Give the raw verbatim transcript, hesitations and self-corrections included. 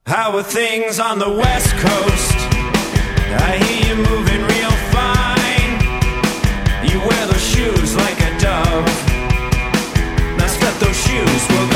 How are things on the West Coast? I hear you moving real fine. You wear those shoes like a dove. Now step those shoes will